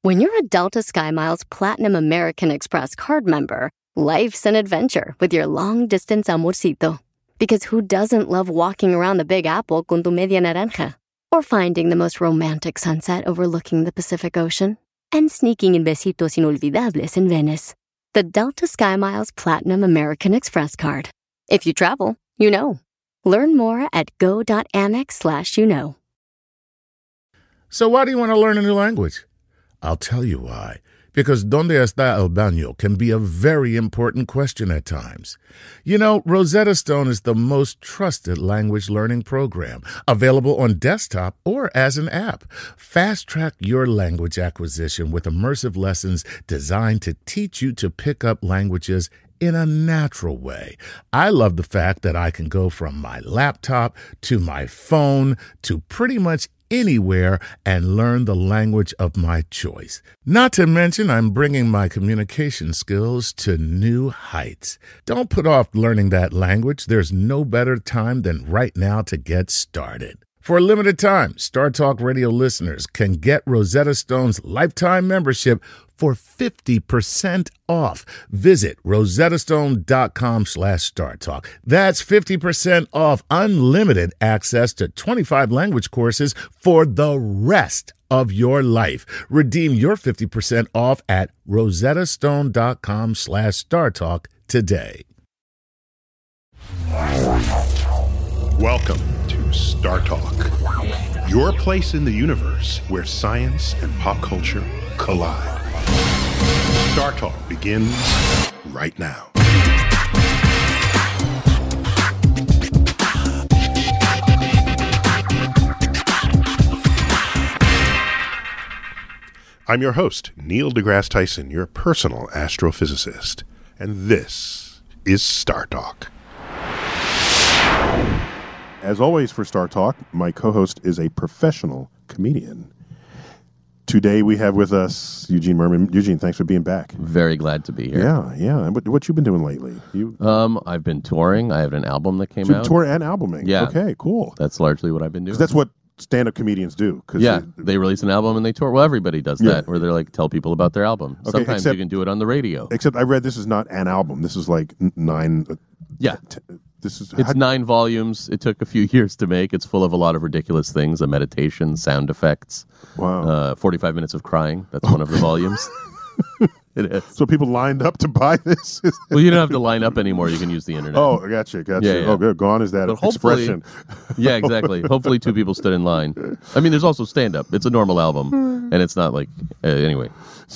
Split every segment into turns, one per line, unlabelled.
When you're a Delta SkyMiles Platinum American Express card member, life's an adventure with your long-distance amorcito. Because who doesn't love walking around the Big Apple con tu media naranja? Or finding the most romantic sunset overlooking the Pacific Ocean? And sneaking in besitos inolvidables in Venice. The Delta SkyMiles Platinum American Express card. If you travel, you know. Learn more at go.amex/you-know.
So why do you want to learn a new language? I'll tell you why. Because ¿Dónde está el baño? Can be a very important question at times. You know, Rosetta Stone is the most trusted language learning program, available on desktop or as an app. Fast-track your language acquisition with immersive lessons designed to teach you to pick up languages in a natural way. I love the fact that I can go from my laptop to my phone to pretty much anywhere and learn the language of my choice. Not to mention, I'm bringing my communication skills to new heights. Don't put off learning that language. There's no better time than right now to get started. For a limited time, Star Talk Radio listeners can get Rosetta Stone's lifetime membership for 50% off. Visit rosettastone.com/StarTalk. That's 50% off unlimited access to 25 language courses for the rest of your life. Redeem your 50% off at rosettastone.com/StarTalk today.
Welcome to Star Talk, your place in the universe where science and pop culture collide. Star Talk begins right now. I'm your host, Neil deGrasse Tyson, your personal astrophysicist, and this is Star Talk. As always for Star Talk, my co-host is a professional comedian. Today we have with us Eugene Mirman. Eugene, thanks for being back.
Very glad to be here.
Yeah. And what you been doing lately?
I've been touring. I have an album that came out.
Tour and albuming.
Yeah.
Okay, cool.
That's largely what I've been doing.
'Cause that's what stand-up comedians do.
They release an album and they tour. Well, everybody does that, where they're like, tell people about their album.
Okay,
Sometimes you can do it on the radio.
Except I read this is not an album. This is like 9...
It's 9 volumes. It took a few years to make. It's full of a lot of ridiculous things, a meditation, sound effects.
Wow.
45 minutes of crying. That's one of the volumes. It is.
So people lined up to buy this?
Well, you don't have to line up anymore. You can use the internet.
Oh, I gotcha.
Yeah.
Oh, good. Gone is that expression.
Yeah, exactly. Hopefully 2 people stood in line. I mean, there's also stand-up. It's a normal album, and it's not like... anyway.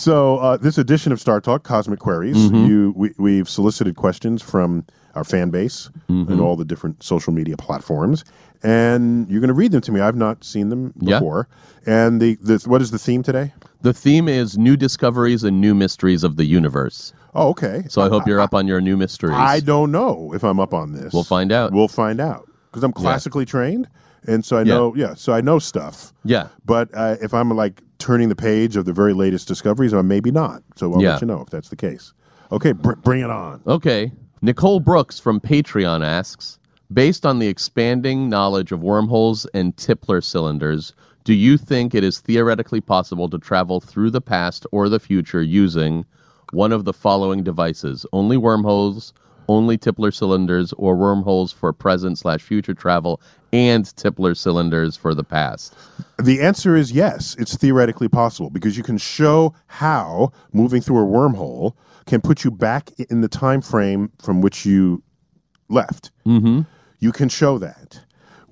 So this edition of Star Talk, Cosmic Queries, we've solicited questions from our fan base and all the different social media platforms, and you're going to read them to me. I've not seen them before. And what is the theme today?
The theme is new discoveries and new mysteries of the universe.
Oh, okay.
So I hope you're up on your new mysteries.
I don't know if I'm up on this.
We'll find out.
Because I'm classically trained, and so I know. So I know stuff.
Yeah.
But if I'm like turning the page of the very latest discoveries, I'm maybe not. So I'll let you know if that's the case. Okay, bring it on.
Okay. Nicole Brooks from Patreon asks, based on the expanding knowledge of wormholes and Tipler cylinders, do you think it is theoretically possible to travel through the past or the future using one of the following devices? Only wormholes, only Tipler cylinders, or wormholes for present/future travel and Tipler cylinders for the past?
The answer is yes. It's theoretically possible because you can show how moving through a wormhole can put you back in the time frame from which you left.
Mm-hmm.
You can show that.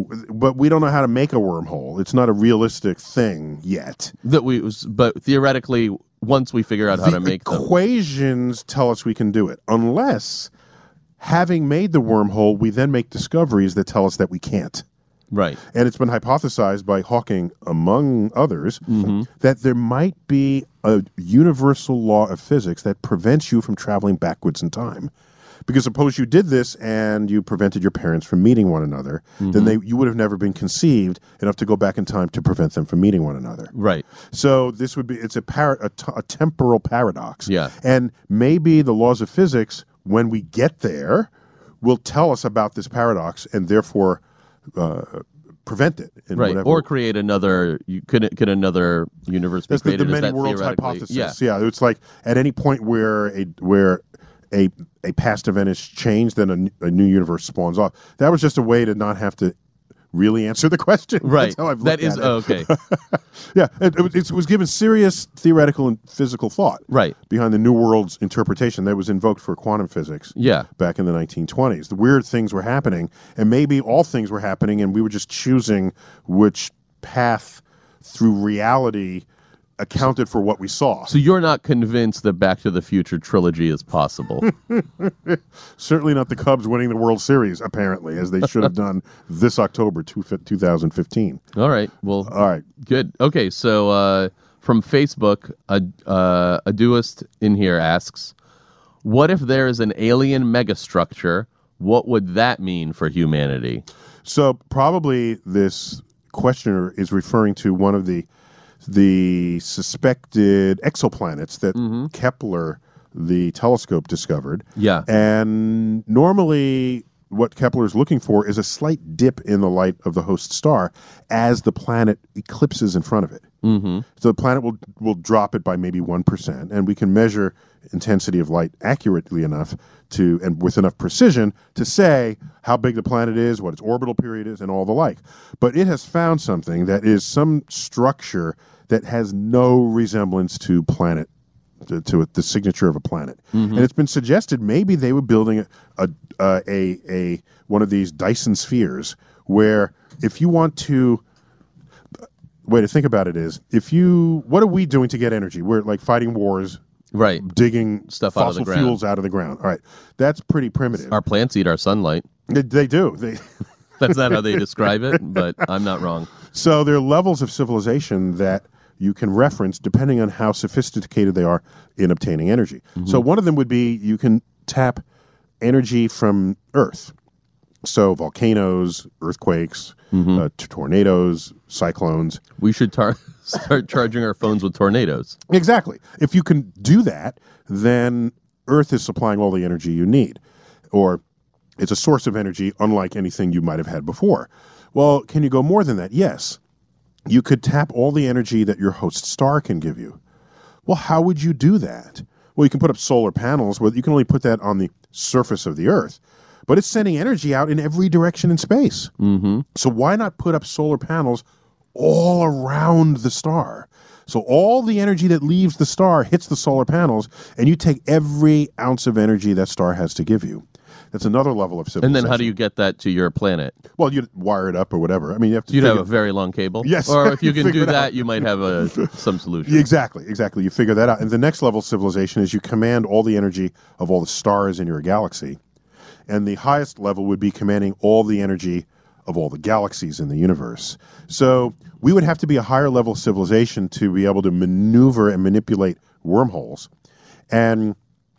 But we don't know how to make a wormhole. It's not a realistic thing yet.
But theoretically, once we figure out how to make them.
The equations tell us we can do it. Unless, having made the wormhole, we then make discoveries that tell us that we can't.
Right.
And it's been hypothesized by Hawking, among others, that there might be a universal law of physics that prevents you from traveling backwards in time. Because suppose you did this and you prevented your parents from meeting one another, then you would have never been conceived enough to go back in time to prevent them from meeting one another.
Right.
So it's a temporal paradox.
Yeah.
And maybe the laws of physics, when we get there, will tell us about this paradox and therefore prevent it. In
Right,
whatever.
or create another. Could another universe be
That's the
created? Is
many
that
worlds
theoretically-
hypothesis.
Yeah.
It's like at any point where a past event is changed, then a new universe spawns off. That was just a way to not have to really answer the question.
Right.
That's how I've
That
looked
is
at it.
okay.
Yeah, it was given serious theoretical and physical thought
Right.
behind the New World's interpretation that was invoked for quantum physics
Yeah.
back in the 1920s. The weird things were happening, and maybe all things were happening, and we were just choosing which path through reality accounted for what we saw.
So you're not convinced that Back to the Future trilogy is possible?
Certainly not the Cubs winning the World Series, apparently, as they should have done this October 2015.
All right. Well,
All right.
good. Okay. So from Facebook, a doist in here asks, "What if there is an alien megastructure? What would that mean for humanity?"
So probably this questioner is referring to one of the suspected exoplanets that Kepler, the telescope, discovered.
Yeah.
And normally what Kepler is looking for is a slight dip in the light of the host star as the planet eclipses in front of it. Mm-hmm. So the planet will drop it by maybe 1%, and we can measure intensity of light accurately enough and with enough precision to say how big the planet is, what its orbital period is, and all the like. But it has found something that is some structure that has no resemblance to planet, to the signature of a planet. And it's been suggested maybe they were building a one of these Dyson spheres where if you want to way to think about it is what are we doing to get energy? We're like fighting wars,
Right.
digging
Stuff out of
fossil
the ground.
fuels out of the ground. All right, that's pretty primitive.
Our plants eat our sunlight.
They do.
That's not how they describe it, but I'm not wrong.
So there are levels of civilization that you can reference depending on how sophisticated they are in obtaining energy. So one of them would be you can tap energy from Earth. So volcanoes, earthquakes, tornadoes, cyclones.
We should start charging our phones with tornadoes.
Exactly. If you can do that, then Earth is supplying all the energy you need. Or it's a source of energy unlike anything you might have had before. Well, can you go more than that? Yes. You could tap all the energy that your host star can give you. Well, how would you do that? Well, you can put up solar panels. Well, you can only put that on the surface of the Earth. But it's sending energy out in every direction in space. Mm-hmm. So why not put up solar panels all around the star? So all the energy that leaves the star hits the solar panels, and you take every ounce of energy that star has to give you. That's another level of civilization.
And then how do you get that to your planet?
Well, you'd wire it up or whatever. I mean, you have to
You'd have
figure-
a very long cable?
Yes.
Or if you can
Figure
do
it
that,
out.
you might have some solution.
Exactly. You figure that out. And the next level of civilization is you command all the energy of all the stars in your galaxy. And the highest level would be commanding all the energy of all the galaxies in the universe. So we would have to be a higher level of civilization to be able to maneuver and manipulate wormholes. And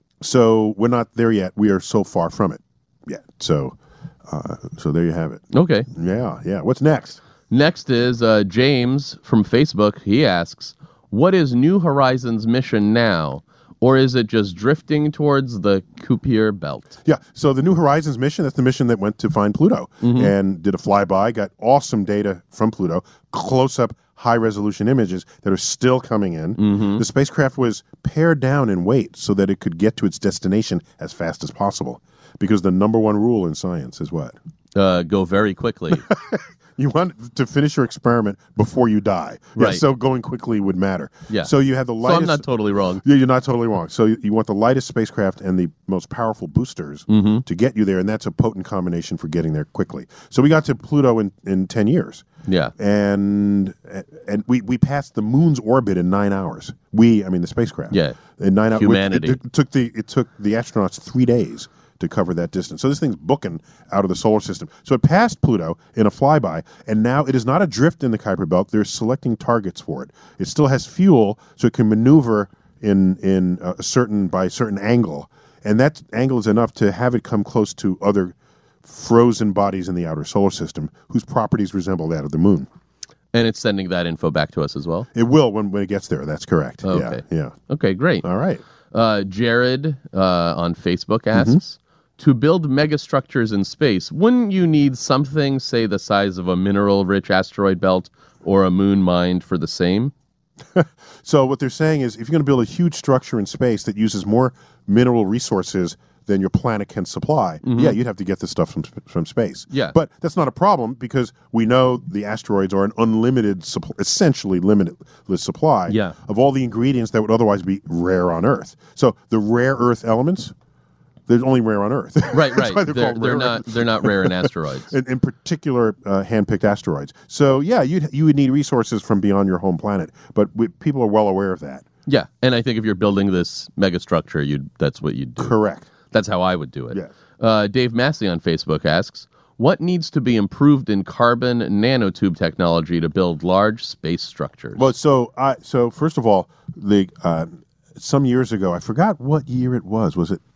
so we're not there yet. We are so far from it yet. So there you have it.
Okay.
Yeah. What's next?
Next is James from Facebook. He asks, "What is New Horizons' mission now? Or is it just drifting towards the Kuiper belt?"
Yeah, so the New Horizons mission, that's the mission that went to find Pluto and did a flyby, got awesome data from Pluto, close-up, high-resolution images that are still coming in. The spacecraft was pared down in weight so that it could get to its destination as fast as possible. Because the number one rule in science is what?
Go very quickly.
You want to finish your experiment before you die. Yeah,
Right.
so going quickly would matter.
Yeah.
So you have the
So
lightest...
I'm not totally wrong.
Yeah, you're not totally wrong. So you want the lightest spacecraft and the most powerful boosters to get you there, and that's a potent combination for getting there quickly. So we got to Pluto in 10 years.
Yeah.
And we passed the moon's orbit in 9 hours. I mean the spacecraft.
Yeah.
In 9 hours.
Humanity.
It took the astronauts 3 days to cover that distance. So this thing's booking out of the solar system. So it passed Pluto in a flyby, and now it is not adrift in the Kuiper belt. They're selecting targets for it. It still has fuel, so it can maneuver by a certain angle, and that angle is enough to have it come close to other frozen bodies in the outer solar system whose properties resemble that of the moon.
And it's sending that info back to us as well?
It will when it gets there. That's correct.
Okay.
Yeah.
Okay, great.
All right.
Jared on Facebook asks, to build megastructures in space, wouldn't you need something, say, the size of a mineral-rich asteroid belt or a moon mined for the same?
So what they're saying is if you're going to build a huge structure in space that uses more mineral resources than your planet can supply, yeah, you'd have to get the stuff from space.
Yeah.
But that's not a problem because we know the asteroids are an unlimited, essentially limitless supply
Yeah.
of all the ingredients that would otherwise be rare on Earth. So the rare Earth elements, they're only rare on Earth.
Right,
That's
right.
why they're called rare.
They're not rare in asteroids.
In particular, hand-picked asteroids. So yeah, you would need resources from beyond your home planet, but people are well aware of that.
Yeah, and I think if you're building this megastructure, that's what you'd do.
Correct.
That's how I would do it.
Yes.
Dave Massey on Facebook asks, what needs to be improved in carbon nanotube technology to build large space structures?
Well, so first of all, some years ago, I forgot what year it was. Was it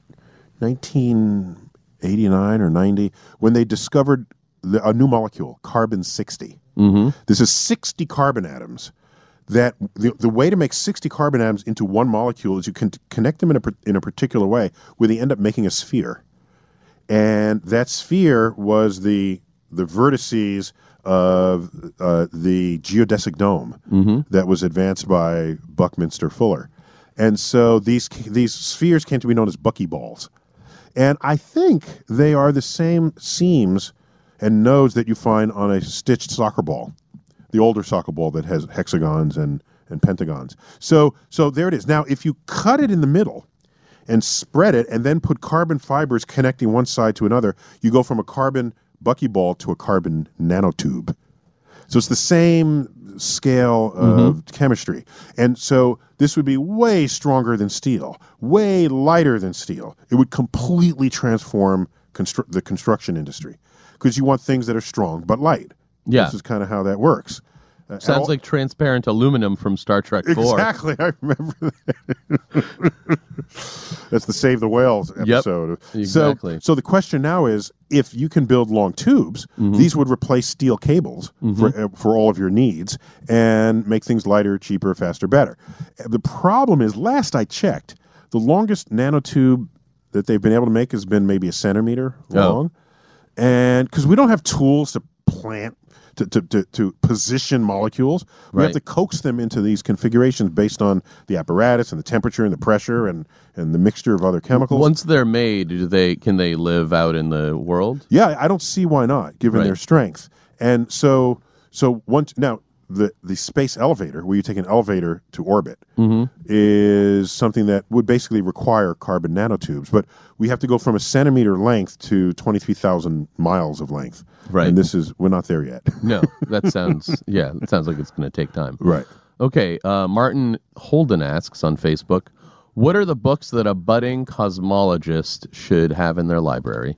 1989 or 90 when they discovered a new molecule, carbon-60? Mm-hmm. This is 60 carbon atoms. That the way to make 60 carbon atoms into one molecule is you can connect them in a particular way where they end up making a sphere. And that sphere was the vertices of the geodesic dome that was advanced by Buckminster Fuller. And so these spheres came to be known as buckyballs. And I think they are the same seams and nodes that you find on a stitched soccer ball. The older soccer ball that has hexagons and pentagons. So there it is. Now, if you cut it in the middle and spread it and then put carbon fibers connecting one side to another, you go from a carbon buckyball to a carbon nanotube. So it's the same scale of chemistry. And so this would be way stronger than steel, way lighter than steel. It would completely transform the construction industry because you want things that are strong but light.
Yeah.
This is kind of how that works.
Sounds like transparent aluminum from Star Trek 4.
Exactly. I remember that. That's the Save the Whales episode.
Yep, exactly.
So the question now is, if you can build long tubes, these would replace steel cables for all of your needs and make things lighter, cheaper, faster, better. The problem is, last I checked, the longest nanotube that they've been able to make has been maybe a centimeter long. And because we don't have tools to plant, to position molecules, we have to coax them into these configurations based on the apparatus and the temperature and the pressure and the mixture of other chemicals.
Once they're made, can they live out in the world?
Yeah, I don't see why not, given their strength. And so once now the space elevator, where you take an elevator to orbit, is something that would basically require carbon nanotubes. But we have to go from a centimeter length to 23,000 miles of length.
Right.
And we're not there yet.
No, that sounds like it's going to take time.
Right.
Okay, Martin Holden asks on Facebook, what are the books that a budding cosmologist should have in their library?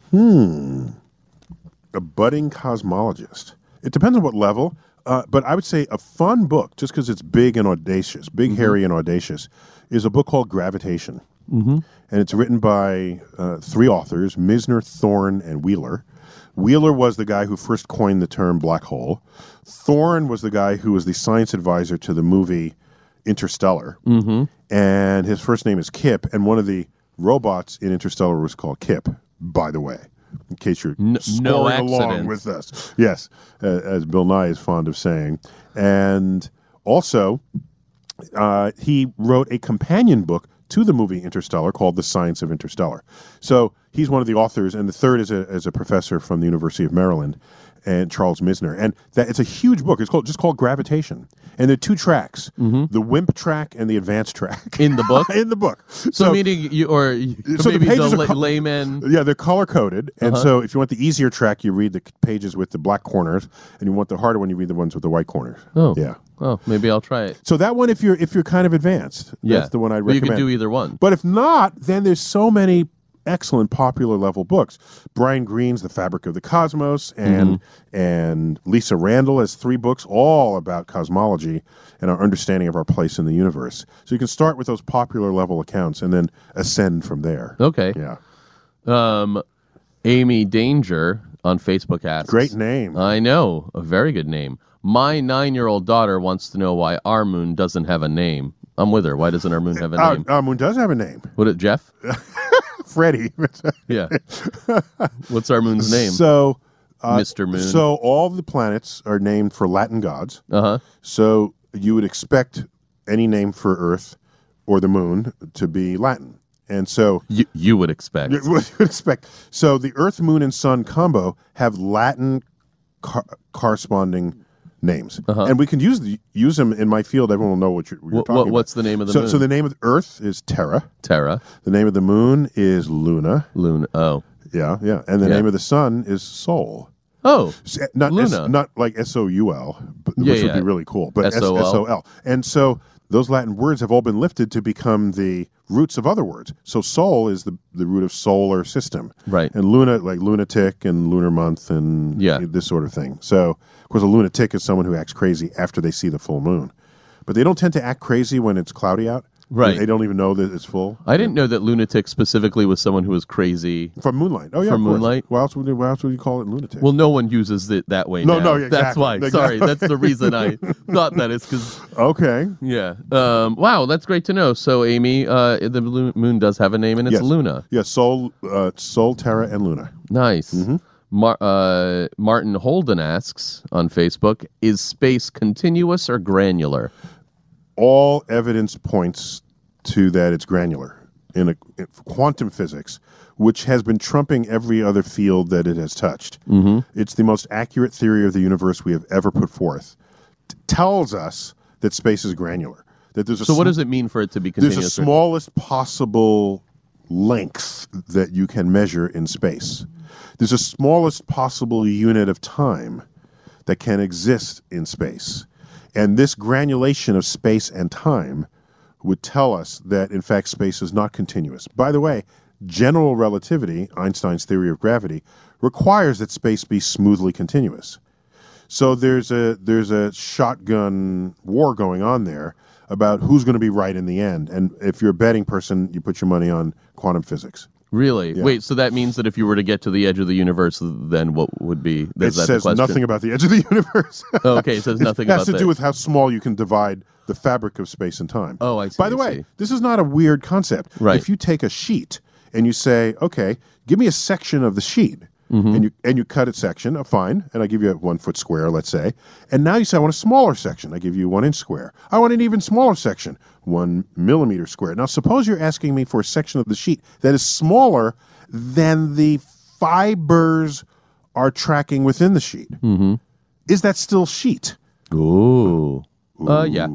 A budding cosmologist. It depends on what level. But I would say a fun book, just because it's big and audacious, hairy and audacious, is a book called Gravitation. And it's written by three authors, Misner, Thorne, and Wheeler. Wheeler was the guy who first coined the term black hole. Thorne was the guy who was the science advisor to the movie Interstellar. And his first name is Kip, and one of the robots in Interstellar was called Kip, by the way. In case you're scoring along with us. Yes, as Bill Nye is fond of saying. And also, he wrote a companion book to the movie Interstellar called The Science of Interstellar. So he's one of the authors, and the third is a professor from the University of Maryland, and Charles Misner. And it's a huge book. It's just called Gravitation. And there are two tracks, the WIMP track and the advanced track.
In the book?
In the book.
So meaning maybe the layman...
Yeah, they're color-coded. And so if you want the easier track, you read the pages with the black corners. And you want the harder one, you read the ones with the white corners.
Oh.
Yeah.
Oh, maybe I'll try it.
So that one, if you're kind of advanced, that's the one I'd recommend.
You can do either one.
But if not, then there's so many excellent popular level books. Brian Greene's The Fabric of the Cosmos, and Lisa Randall has 3 books all about cosmology and our understanding of our place in the universe. So you can start with those popular level accounts and then ascend from there.
Okay.
Yeah.
Amy Danger on Facebook asks.
Great name.
I know. A very good name. My 9-year-old daughter wants to know why our moon doesn't have a name. I'm with her. Why doesn't our moon have a name?
Our moon does have a name.
What, Jeff?
Freddy.
Yeah. What's our moon's name?
So,
Mr. Moon.
So all the planets are named for Latin gods.
Uh-huh.
So you would expect any name for Earth or the moon to be Latin. And so
You would expect.
you would expect. So the Earth, Moon, and Sun combo have Latin corresponding names, and we can use them in my field. Everyone will know what you're talking about.
What's the name of the moon?
So the name of the Earth is Terra.
Terra.
The name of the moon is Luna.
Luna. Oh.
Yeah. And the name of the sun is Sol.
Oh.
Not
Luna.
not like SOUL, which would be really cool, but
SOL.
SOL. And so those Latin words have all been lifted to become the roots of other words. So Sol is the root of solar system.
Right.
And Luna, like lunatic and lunar month and this sort of thing. So, of course, a lunatic is someone who acts crazy after they see the full moon. But they don't tend to act crazy when it's cloudy out.
Right.
They don't even know that it's full.
I didn't know that lunatic specifically was someone who was crazy.
From moonlight. Oh, yeah.
From
of course.
moonlight?
Why else would you call it lunatic?
Well, no one uses it that way
No,
now.
exactly.
That's why.
Exactly.
Sorry, that's the reason I thought that. It's because...
Okay.
Yeah. Wow, that's great to know. So, Amy, the moon does have a name, and it's
Yes.
Luna.
Yeah, Sol, Terra, and Luna.
Nice. Martin Holden asks on Facebook, is space continuous or granular?
All evidence points to that it's granular in quantum physics, which has been trumping every other field that it has touched. It's the most accurate theory of the universe we have ever put forth. Tells us that space is granular. That there's
So what does it mean for it to be continuous?
There's the smallest possible length that you can measure in space. There's the smallest possible unit of time that can exist in space. And this granulation of space and time would tell us that, in fact, space is not continuous. By the way, general relativity, Einstein's theory of gravity, requires that space be smoothly continuous. So there's a shotgun war going on there about who's going to be right in the end. And if you're a betting person, you put your money on quantum physics.
Really?
Yeah.
Wait, so that means that if you were to get to the edge of the universe, then what would be...
It says nothing about the edge of the universe.
Oh, okay, it says nothing
It
about
has to
that.
do with how small you can divide the fabric of space and time.
Oh, I see.
By the way, this is not a weird concept.
Right.
If you take a sheet and you say, okay, give me a section of the sheet, and you cut a section, fine, and I give you a 1 foot square, let's say, and now you say, I want a smaller section. I give you 1 inch square. I want an even smaller section, 1 millimeter square. Now, suppose you're asking me for a section of the sheet that is smaller than the fibers are tracking within the sheet. Is that still sheet?
Ooh. Yeah.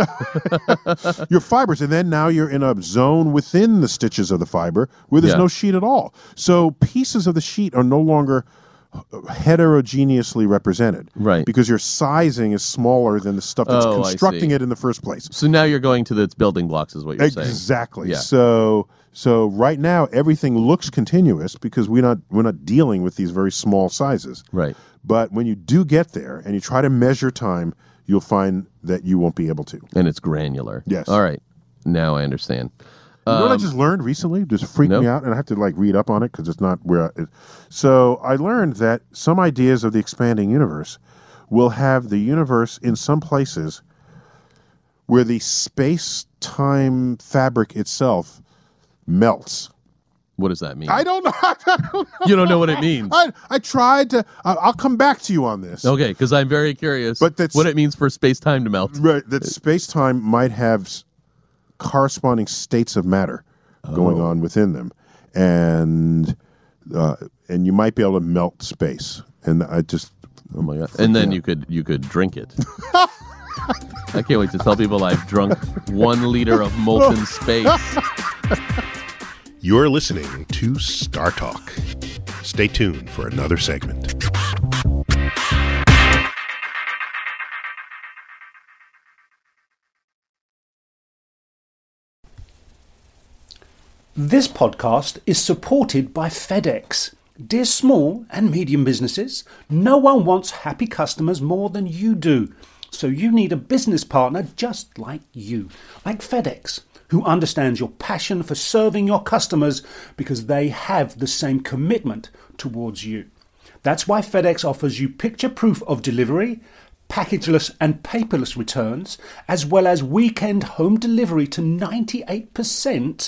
Your fibers, and then now you're in a zone within the stitches of the fiber where there's no sheet at all. So pieces of the sheet are no longer heterogeneously represented.
Right.
Because your sizing is smaller than the stuff that's constructing it in the first place.
So now you're going to its building blocks is what you're saying.
Exactly.
Yeah.
So right now everything looks continuous because we're not dealing with these very small sizes.
Right.
But when you do get there and you try to measure time, you'll find that you won't be able to.
And it's granular.
Yes.
All right. Now I understand.
You know what I just learned recently? Just freaked me out, and I have to read up on it because it's not where. So I learned that some ideas of the expanding universe will have the universe in some places where the space-time fabric itself melts.
What does that mean?
I don't know.
You don't know what it means.
I tried to. I'll come back to you on this.
Okay, because I'm very curious
But that's-
what it means for space-time to melt.
Right, that space-time might have corresponding states of matter going on within them, and you might be able to melt space. And I just
Oh my god! And then you could drink it. I can't wait to tell people I've drunk 1 liter of molten space.
You're listening to Star Talk. Stay tuned for another segment.
This podcast is supported by FedEx. Dear small and medium businesses, no one wants happy customers more than you do. So you need a business partner just like you, like FedEx, who understands your passion for serving your customers because they have the same commitment towards you. That's why FedEx offers you picture proof of delivery, packageless and paperless returns, as well as weekend home delivery to 98%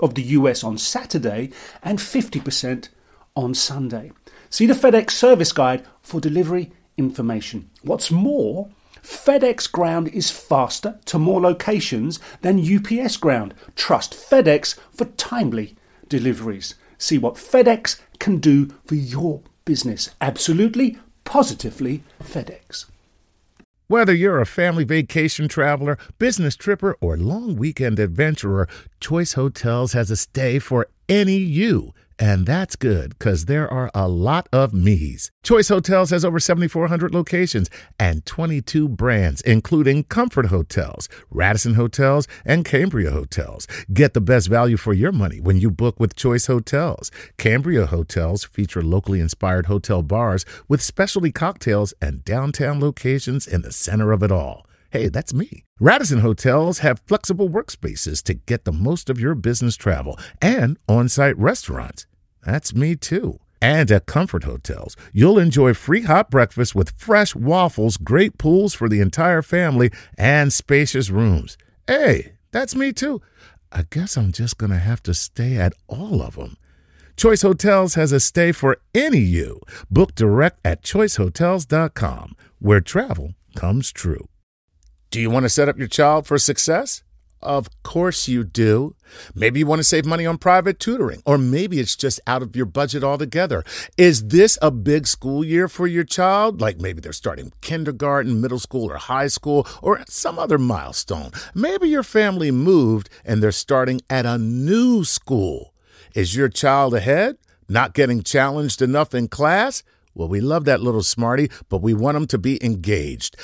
of the US on Saturday and 50% on Sunday. See the FedEx service guide for delivery information. What's more, FedEx Ground is faster to more locations than UPS Ground. Trust FedEx for timely deliveries. See what FedEx can do for your business. Absolutely, positively FedEx.
Whether you're a family vacation traveler, business tripper, or long weekend adventurer, Choice Hotels has a stay for any you. And that's good, because there are a lot of me's. Choice Hotels has over 7,400 locations and 22 brands, including Comfort Hotels, Radisson Hotels, and Cambria Hotels. Get the best value for your money when you book with Choice Hotels. Cambria Hotels feature locally inspired hotel bars with specialty cocktails and downtown locations in the center of it all. Hey, that's me. Radisson Hotels have flexible workspaces to get the most of your business travel and on-site restaurants. That's me too. And at Comfort Hotels, you'll enjoy free hot breakfast with fresh waffles, great pools for the entire family, and spacious rooms. Hey, that's me too. I guess I'm just going to have to stay at all of them. Choice Hotels has a stay for any you. Book direct at choicehotels.com, where travel comes true. Do you want to set up your child for success? Of course you do. Maybe you want to save money on private tutoring, or maybe it's just out of your budget altogether. Is this a big school year for your child? Like maybe they're starting kindergarten, middle school, or high school, or some other milestone. Maybe your family moved and they're starting at a new school. Is your child ahead? Not getting challenged enough in class? Well, we love that little smarty, but we want them to be engaged.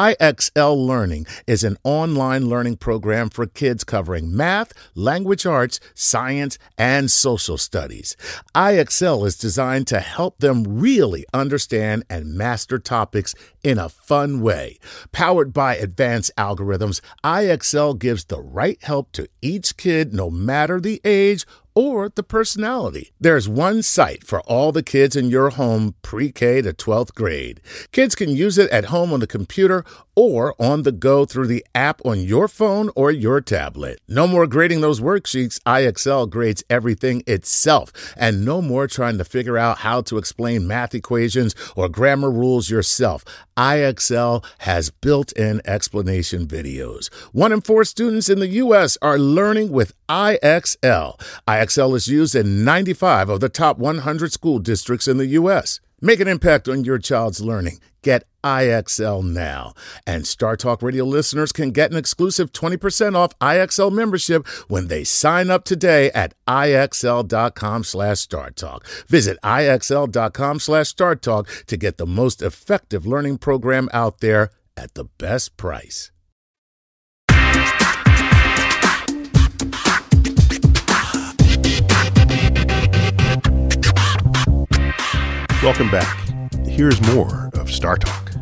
IXL Learning is an online learning program for kids covering math, language arts, science, and social studies. IXL is designed to help them really understand and master topics in a fun way. Powered by advanced algorithms, IXL gives the right help to each kid no matter the age or the personality. There's one site for all the kids in your home, pre-K to 12th grade. Kids can use it at home on the computer or on the go through the app on your phone or your tablet. No more grading those worksheets. IXL grades everything itself. And no more trying to figure out how to explain math equations or grammar rules yourself. IXL has built-in explanation videos. 1 in 4 students in the U.S. are learning with IXL. IXL is used in 95 of the top 100 school districts in the U.S. Make an impact on your child's learning. Get IXL now. And Star Talk Radio listeners can get an exclusive 20% off IXL membership when they sign up today at IXL.com/StarTalk. Visit IXL.com/StarTalk to get the most effective learning program out there at the best price.
Welcome back. Here's more of Star Talk.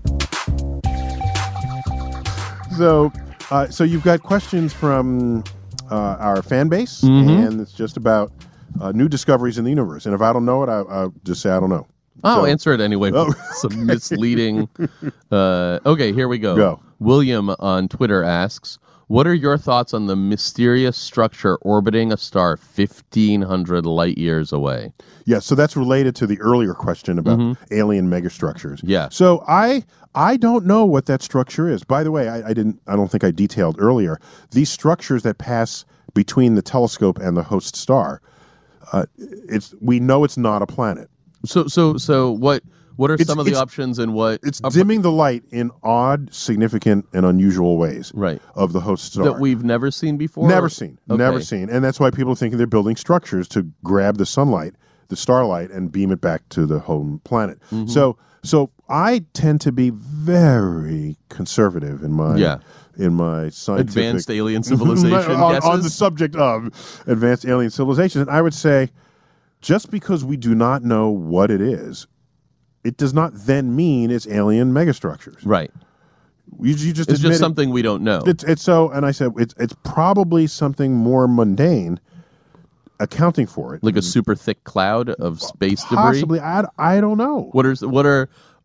So you've got questions from our fan base, and it's just about new discoveries in the universe. And if I don't know it, I'll just say I don't know.
I'll answer it anyway. Some misleading. Okay, here we go.
Go.
William on Twitter asks, what are your thoughts on the mysterious structure orbiting a star 1,500 light years away?
Yeah, so that's related to the earlier question about alien megastructures.
Yeah.
So I don't know what that structure is. By the way, I don't think I detailed earlier these structures that pass between the telescope and the host star. We know it's not a planet.
So what are some of the options and what?
It's dimming the light in odd, significant, and unusual ways of the host star.
That we've never seen before?
Never seen. And that's why people are thinking they're building structures to grab the sunlight, the starlight, and beam it back to the home planet. So I tend to be very conservative in my scientific...
Advanced alien civilization guesses?
On the subject of advanced alien civilization. And I would say, just because we do not know what it is, it does not then mean it's alien megastructures.
Right.
You just
it's just something we don't know.
It's so, and I said it's probably something more mundane, accounting for it,
like a super thick cloud of space debris.
Possibly, I don't know.
What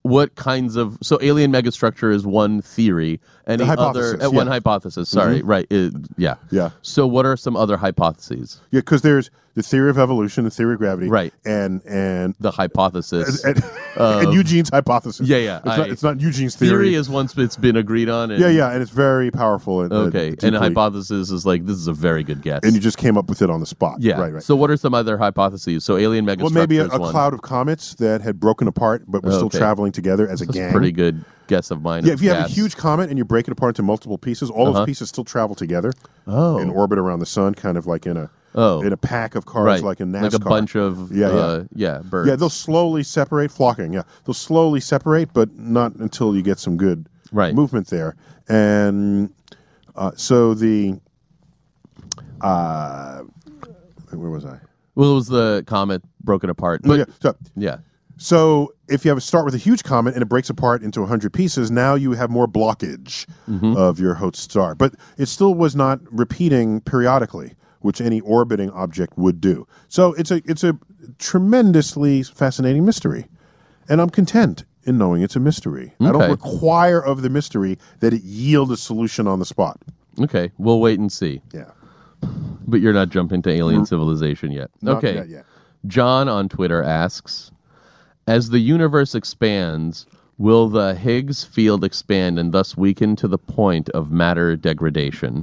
what kinds of alien megastructure is one theory. Any
hypothesis,
other one hypothesis? Sorry, right? Yeah. So what are some other hypotheses?
Yeah, because there's the theory of evolution, the theory of gravity,
right?
And
the hypothesis
and Eugene's hypothesis.
Yeah.
It's not Eugene's theory.
Theory is once it's been agreed on. And,
and it's very powerful. And
a hypothesis is like, this is a very good guess,
and you just came up with it on the spot.
Yeah,
right.
So what are some other hypotheses? So alien megastructure.
Well, maybe a cloud of comets that had broken apart, but were still traveling together as a gang.
That's a pretty good guess of mine.
Yeah, if you have a huge comet and you break it apart into multiple pieces, all those pieces still travel together in orbit around the sun, kind of like in a pack of cars, like in NASCAR.
Like a bunch of birds.
Yeah, they'll slowly separate, flocking. Yeah, they'll slowly separate, but not until you get some good movement there. And so the where was I?
Well, it was the comet broken apart. But,
So if you start with a huge comet and it breaks apart into 100 pieces, now you have more blockage of your host star. But it still was not repeating periodically, which any orbiting object would do. So it's a tremendously fascinating mystery. And I'm content in knowing it's a mystery. I don't require of the mystery that it yield a solution on the spot.
Okay, we'll wait and see.
Yeah.
But you're not jumping to alien civilization yet. Okay.
Not yet.
John on Twitter asks, as the universe expands, will the Higgs field expand and thus weaken to the point of matter degradation?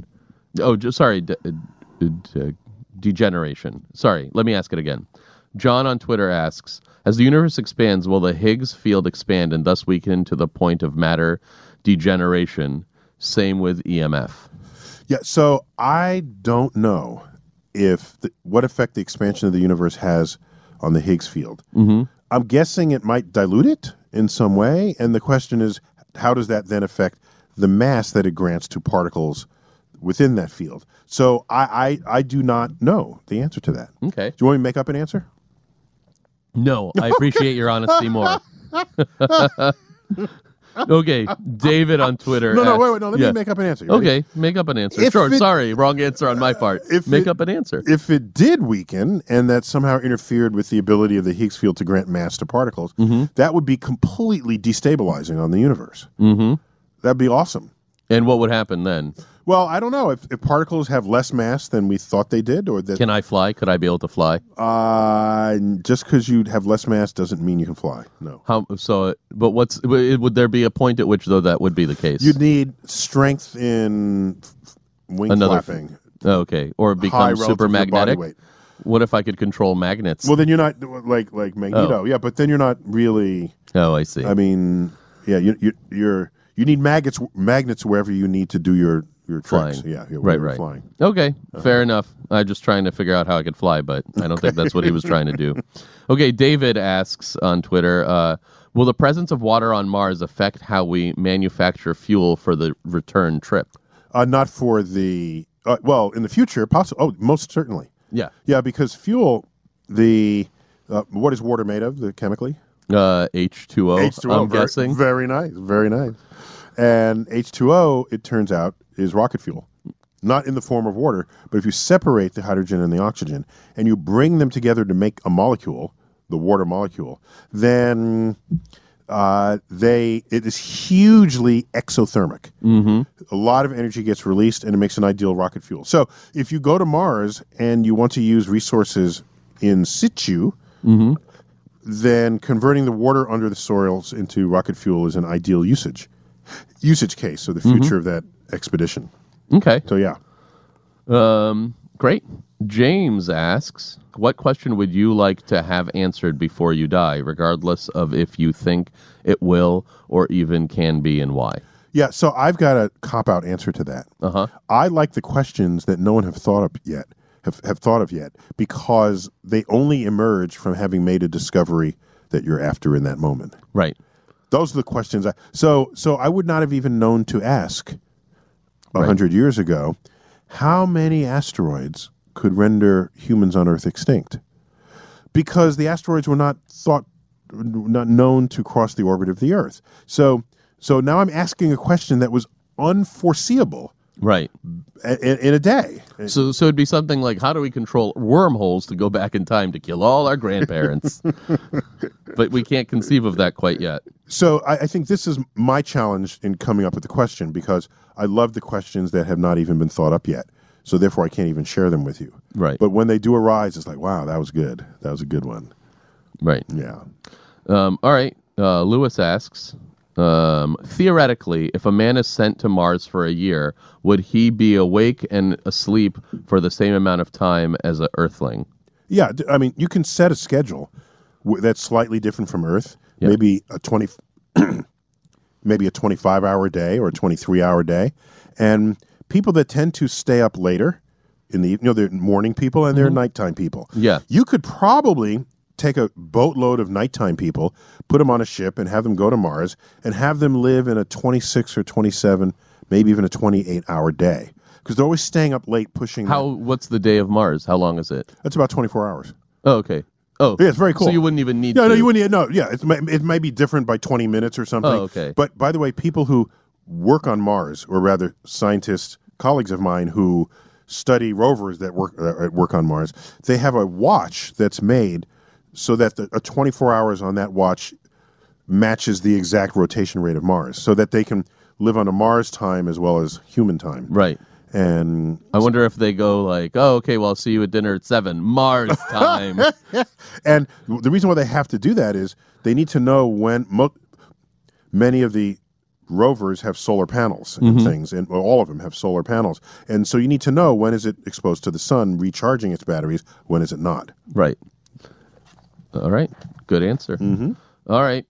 Degeneration. Sorry, let me ask it again. John on Twitter asks, as the universe expands, will the Higgs field expand and thus weaken to the point of matter degeneration? Same with EMF.
Yeah, so I don't know what effect the expansion of the universe has on the Higgs field. I'm guessing it might dilute it in some way, and the question is, how does that then affect the mass that it grants to particles within that field? So I do not know the answer to that.
Okay.
Do you want me to make up an answer?
No, I appreciate your honesty more. Okay, David on Twitter.
Wait. No, let me make up an answer.
Okay, make up an answer. Sorry, wrong answer on my part. Make up an answer.
If it did weaken and that somehow interfered with the ability of the Higgs field to grant mass to particles, that would be completely destabilizing on the universe. That'd be awesome.
And what would happen then?
Well, I don't know. If particles have less mass than we thought they did, or that
can I fly? Could I be able to fly?
Just because you have less mass doesn't mean you can fly. No.
But would there be a point at which though that would be the case?
You'd need strength in wing flapping.
Okay, or become super magnetic. What if I could control magnets?
Well, then you're not like Magneto. Yeah, but then you're not really.
Oh, I see.
I mean, yeah, you need magnets wherever you need to do your tricks.
Flying.
Yeah,
right.
Flying.
Okay, fair enough. I'm just trying to figure out how I could fly, but I don't think that's what he was trying to do. Okay, David asks on Twitter, will the presence of water on Mars affect how we manufacture fuel for the return trip?
Not for the in the future, possibly. Oh, most certainly. Yeah, because fuel, what is water made of? Chemically,
H2O. I'm guessing.
Very nice. And H2O, it turns out, is rocket fuel. Not in the form of water, but if you separate the hydrogen and the oxygen and you bring them together to make a molecule, the water molecule, then it is hugely exothermic. A lot of energy gets released and it makes an ideal rocket fuel. So if you go to Mars and you want to use resources in situ, then converting the water under the soils into rocket fuel is an ideal usage case, so the future of that expedition.
Okay.
So, yeah.
Great. James asks, what question would you like to have answered before you die, regardless of if you think it will or even can be, and why?
Yeah, so I've got a cop-out answer to that. I like the questions that no one have thought of yet, because they only emerge from having made a discovery that you're after in that moment.
Right.
Those are the questions. So I would not have even known to ask 100 years ago, how many asteroids could render humans on Earth extinct? Because the asteroids were not known to cross the orbit of the Earth. So now I'm asking a question that was unforeseeable.
Right.
In a day.
So it'd be something like, how do we control wormholes to go back in time to kill all our grandparents? But we can't conceive of that quite yet.
So I think this is my challenge in coming up with the question, because I love the questions that have not even been thought up yet. So therefore, I can't even share them with you.
Right.
But when they do arise, it's like, wow, that was good. That was a good one.
Right.
Yeah.
All right. Lewis asks, theoretically, if a man is sent to Mars for a year, would he be awake and asleep for the same amount of time as an Earthling?
Yeah. I mean, you can set a schedule that's slightly different from Earth.
Yep.
Maybe maybe a 25-hour day or a 23-hour day. And people that tend to stay up later in the they're morning people and they're nighttime people.
Yeah.
You could probably take a boatload of nighttime people, put them on a ship and have them go to Mars and have them live in a 26 or 27, maybe even a 28-hour day. Because they're always staying up late pushing.
What's the day of Mars? How long is it?
That's about 24 hours.
Oh, okay. Oh,
yeah, it's very cool.
So you wouldn't even need
No,
to.
no, you wouldn't. No, yeah, it might be different by 20 minutes or something.
Oh, okay.
But by the way, people who work on Mars, or rather scientists, colleagues of mine who study rovers that work on Mars, they have a watch that's made so that a 24 hours on that watch matches the exact rotation rate of Mars, so that they can live on a Mars time as well as human time.
Right.
And
I wonder if they go like, oh, okay, well, I'll see you at dinner at 7, Mars time.
And the reason why they have to do that is they need to know when many of the rovers have solar panels and things, and all of them have solar panels. And so you need to know, when is it exposed to the sun, recharging its batteries, when is it not?
Right. All right. Good answer.
Mm-hmm.
All right.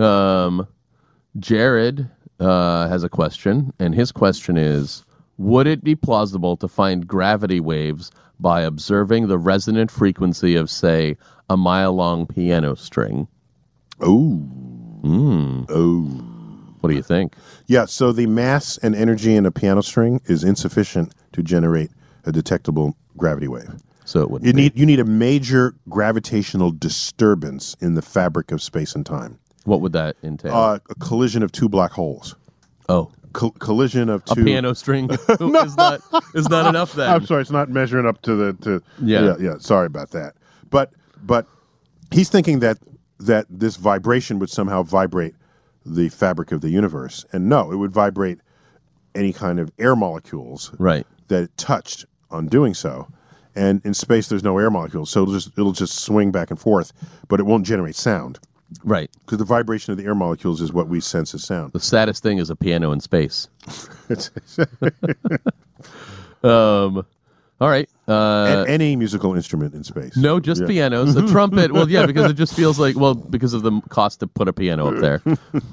Jared has a question, and his question is, would it be plausible to find gravity waves by observing the resonant frequency of, say, a mile-long piano string?
Oh. Oh.
What do you think?
Yeah, so the mass and energy in a piano string is insufficient to generate a detectable gravity wave.
So it would.
You need a major gravitational disturbance in the fabric of space and time.
What would that entail?
A collision of two black holes.
Oh.
Collision of two.
A piano string is not enough then.
I'm sorry, it's not measuring up to the. Yeah. Sorry about that. But he's thinking that this vibration would somehow vibrate the fabric of the universe, and no, it would vibrate any kind of air molecules
right.
that it touched on doing so. And in space, there's no air molecules, so it'll just swing back and forth, but it won't generate sound.
Right.
Because the vibration of the air molecules is what we sense as sound.
The saddest thing is a piano in space. All right.
And any musical instrument in space.
No, just pianos. A trumpet. Well, yeah, because it just feels like, because of the cost to put a piano up there.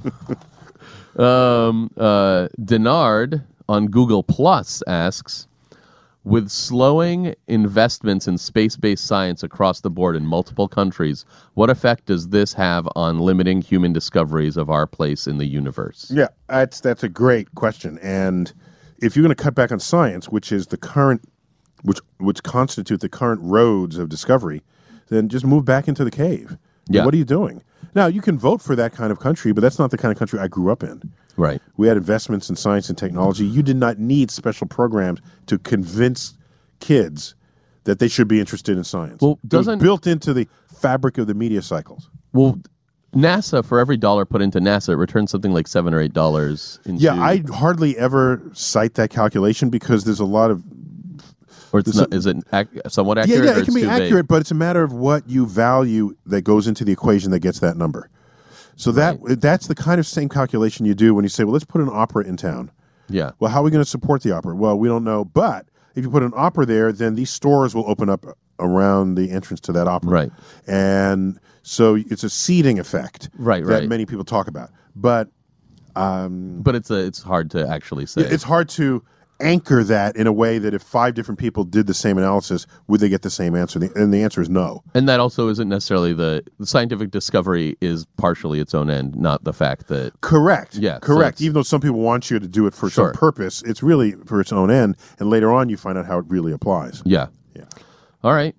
Denard on Google Plus asks, with slowing investments in space-based science across the board in multiple countries, what effect does this have on limiting human discoveries of our place in the universe?
Yeah, that's a great question. And if you're going to cut back on science, which is the current, which constitute the current roads of discovery, then just move back into the cave.
Yeah.
What are you doing? Now, you can vote for that kind of country, but that's not the kind of country I grew up in.
Right.
We had investments in science and technology. You did not need special programs to convince kids that they should be interested in science.
Well,
it was built into the fabric of the media cycles.
Well, NASA, for every dollar put into NASA, it returns something like $7 or $8 into...
Yeah, I hardly ever cite that calculation because there's a lot of...
Or it's not, is it somewhat accurate?
Yeah,
or
it can be accurate, but it's a matter of what you value that goes into the equation that gets that number. So that's the kind of same calculation you do when you say, well, let's put an opera in town.
Yeah.
Well, how are we going to support the opera? Well, we don't know, but if you put an opera there, then these stores will open up around the entrance to that opera.
Right.
And so it's a seeding effect
that
many people talk about. But
it's hard to actually say.
It's hard to anchor that in a way that if 5 different people did the same analysis, would they get the same answer? And the answer is no.
And that also isn't necessarily the scientific discovery is partially its own end, not the fact that...
Correct.
Yeah.
Correct. So even though some people want you to do it for some purpose, it's really for its own end. And later on, you find out how it really applies.
Yeah.
Yeah.
All right.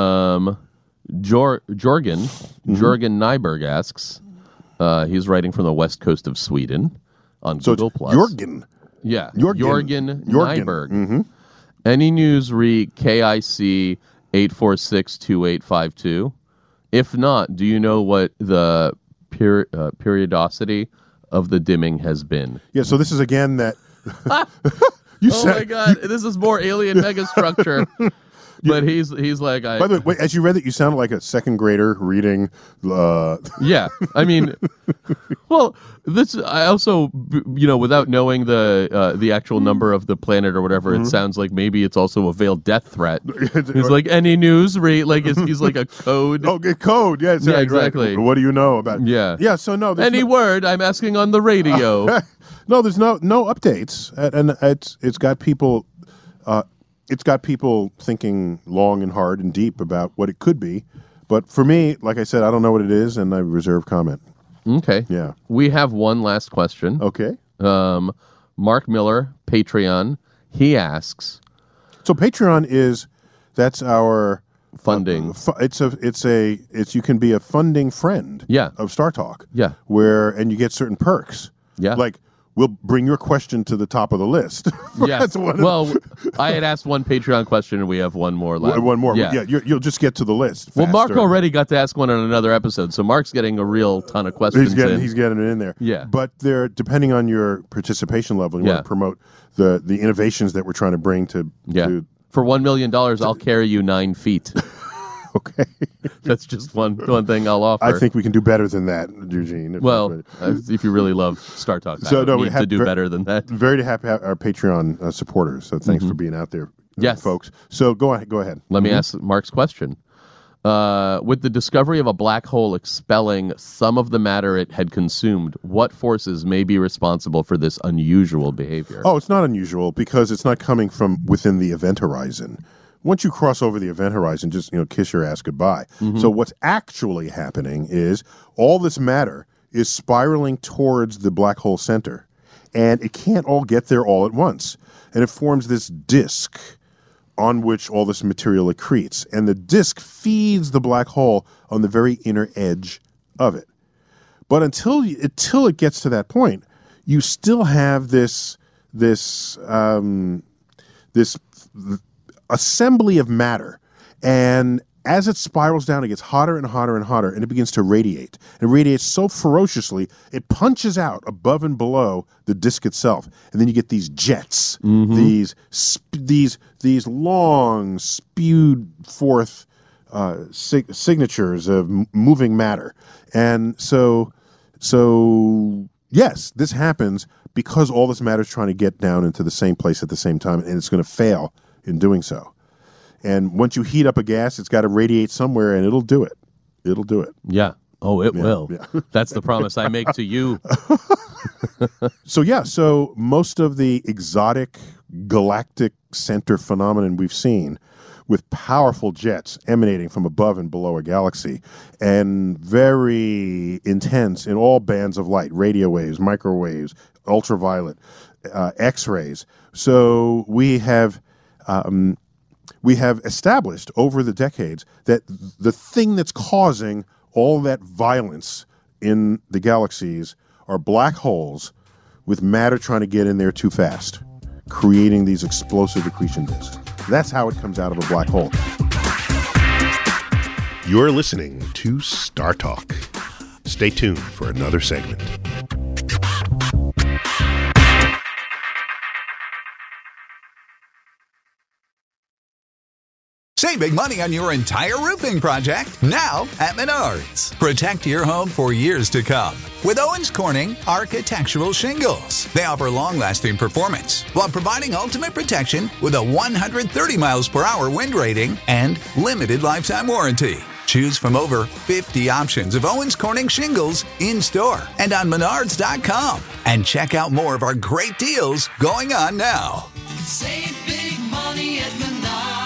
Jorgen Nyberg asks, he's writing from the west coast of Sweden on Google Plus.
Jorgen.
Yeah, Jorgen Nyberg.
Mm-hmm.
Any news re KIC 8462852? If not, do you know what the periodicity of the dimming has been.
Yeah, so this is again that...
Oh my God, this is more alien megastructure. But he's like...
By the way, wait, as you read it, you sounded like a second grader reading...
Yeah, I mean... Well, I also, without knowing the actual number of the planet or whatever, it sounds like maybe it's also a veiled death threat. He's like, any news? Like, he's like a code.
Oh, code. Yeah,
yeah, exactly.
Right. What do you know about it?
Yeah.
Yeah, so no...
Any word, I'm asking on the radio.
No, there's no updates. And it's got people... It's got people thinking long and hard and deep about what it could be. But for me, like I said, I don't know what it is, and I reserve comment.
Okay.
Yeah.
We have one last question.
Okay.
Mark Miller, Patreon, he asks...
So Patreon that's our...
Funding.
You can be a funding friend of Star Talk.
Yeah.
And you get certain perks.
Yeah.
Like, we'll bring your question to the top of the list.
Yeah. Well, I had asked one Patreon question, and we have one more left.
One more.
Yeah.
You'll just get to the list faster.
Well, Mark already got to ask one on another episode, so Mark's getting a real ton of questions.
He's getting it in there.
Yeah.
But depending on your participation level, you want to promote the innovations that we're trying to bring to...
For $1 million, I'll carry you 9 feet.
Okay.
That's just one thing I'll offer.
I think we can do better than that, Eugene.
If you really love Star Talk, we need to do better than that.
Very happy to have our Patreon supporters, so thanks for being out there, folks. So go ahead.
Let me ask Mark's question. With the discovery of a black hole expelling some of the matter it had consumed, what forces may be responsible for this unusual behavior?
Oh, it's not unusual because it's not coming from within the event horizon. Once you cross over the event horizon, just kiss your ass goodbye. So what's actually happening is all this matter is spiraling towards the black hole center, and it can't all get there all at once. And it forms this disk on which all this material accretes. And the disk feeds the black hole on the very inner edge of it. But until it gets to that point, you still have this assembly of matter, and as it spirals down, it gets hotter and hotter and hotter, and it begins to radiate. It radiates so ferociously, it punches out above and below the disk itself, and then you get these jets, these long spewed forth signatures of moving matter, and so yes, this happens because all this matter is trying to get down into the same place at the same time, and it's going to fail in doing so. And once you heat up a gas, it's got to radiate somewhere, and it'll do it. It'll do it.
Yeah. Oh, it will. Yeah. That's the promise I make to you.
So most of the exotic galactic center phenomenon we've seen with powerful jets emanating from above and below a galaxy and very intense in all bands of light, radio waves, microwaves, ultraviolet, X-rays. So we have established over the decades that the thing that's causing all that violence in the galaxies are black holes with matter trying to get in there too fast, creating these explosive accretion disks. That's how it comes out of a black hole.
You're listening to Star Talk. Stay tuned for another segment.
Save big money on your entire roofing project now at Menards. Protect your home for years to come with Owens Corning Architectural Shingles. They offer long-lasting performance while providing ultimate protection with a 130 miles per hour wind rating and limited lifetime warranty. Choose from over 50 options of Owens Corning shingles in-store and on Menards.com. And check out more of our great deals going on now.
Save big money at Menards.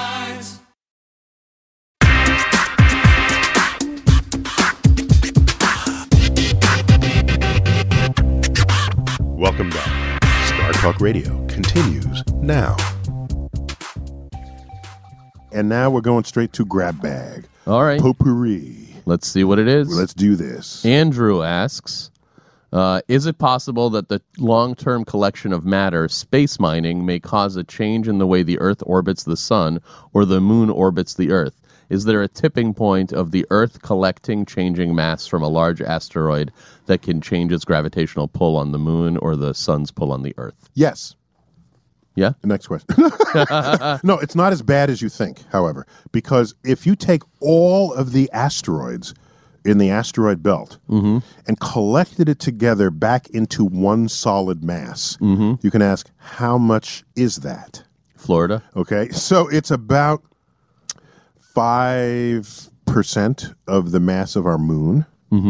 Welcome back. Star Talk Radio continues now.
And now we're going straight to Grab Bag.
All right.
Potpourri.
Let's see what it is.
Let's do this.
Andrew asks, is it possible that the long-term collection of matter, space mining, may cause a change in the way the Earth orbits the sun or the moon orbits the Earth? is there a tipping point of the Earth collecting changing mass from a large asteroid that can change its gravitational pull on the moon or the sun's pull on the Earth?
Yes.
Yeah?
The next question. No, it's not as bad as you think, however, because if you take all of the asteroids in the asteroid belt and collected it together back into one solid mass, you can ask, how much is that?
Florida?
Okay, so it's about 5% of the mass of our moon.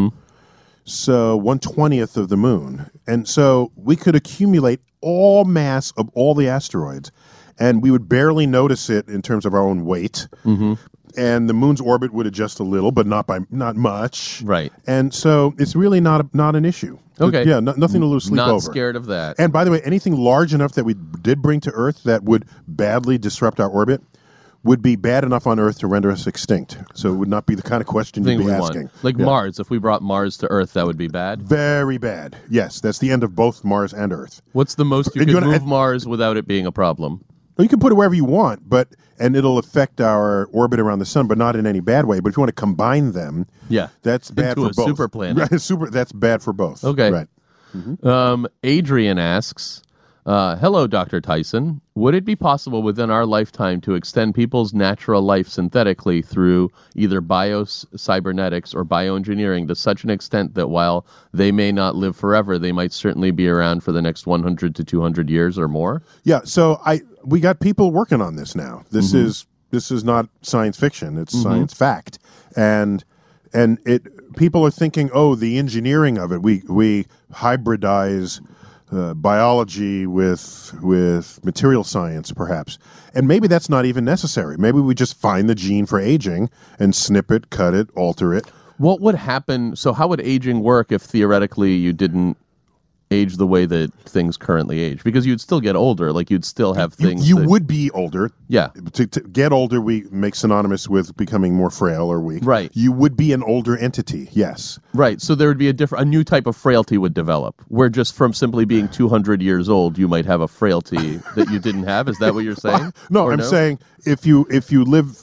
So 1/20th of the moon. And so we could accumulate all mass of all the asteroids, and we would barely notice it in terms of our own weight. And the moon's orbit would adjust a little, but not much.
Right.
And so it's really not an issue.
Okay.
Yeah, nothing to lose sleep
Not
over.
scared of that.
And by the way, anything large enough that we did bring to Earth that would badly disrupt our orbit would be bad enough on Earth to render us extinct. So it would not be the kind of question you'd
Thing
be
we
asking.
want. Like Mars. If we brought Mars to Earth, that would be bad.
Very bad. Yes, that's the end of both Mars and Earth.
What's the most you
And
could
you wanna-
move Mars without it being a problem?
Well, you can put it wherever you want, and it'll affect our orbit around the sun, but not in any bad way. But if you want to combine them,
Yeah.
that's bad
Into
for
a
both.
super planet.
Right, that's bad for both.
Okay.
Right.
Adrian asks, hello, Dr. Tyson. Would it be possible within our lifetime to extend people's natural life synthetically through either cybernetics or bioengineering to such an extent that while they may not live forever, they might certainly be around for the next 100 to 200 years or more?
Yeah. So we got people working on this now. This is not science fiction. It's science fact, and people are thinking, oh, the engineering of it. We hybridize biology with material science, perhaps. And maybe that's not even necessary. Maybe we just find the gene for aging and snip it, cut it, alter it.
What would happen? So how would aging work if theoretically you didn't age the way that things currently age? Because you'd still get older. Like you'd still have things.
You would be older.
Yeah.
To get older, we make synonymous with becoming more frail or weak.
Right.
You would be an older entity, yes.
Right. So there would be a new type of frailty would develop, where just from simply being 200 years old, you might have a frailty that you didn't have. Is that what you're saying?
No,
Or
I'm saying if you live